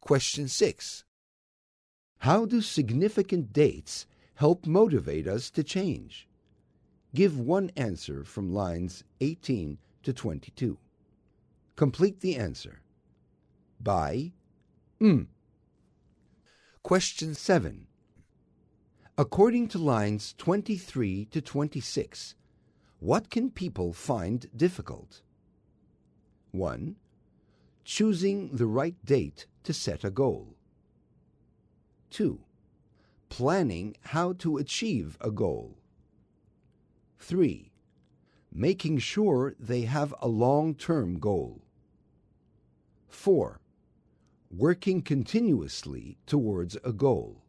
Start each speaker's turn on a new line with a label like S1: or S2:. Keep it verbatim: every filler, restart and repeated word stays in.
S1: Question six. How do significant dates help motivate us to change? Give one answer from lines eighteen to twenty-two. Complete the answer by mm. Question seven. According to lines twenty-three to twenty-six, what can people find difficult? one. Choosing the right date to set a goal. two. Planning how to achieve a goal. three. Making sure they have a long-term goal. four. Working continuously towards a goal.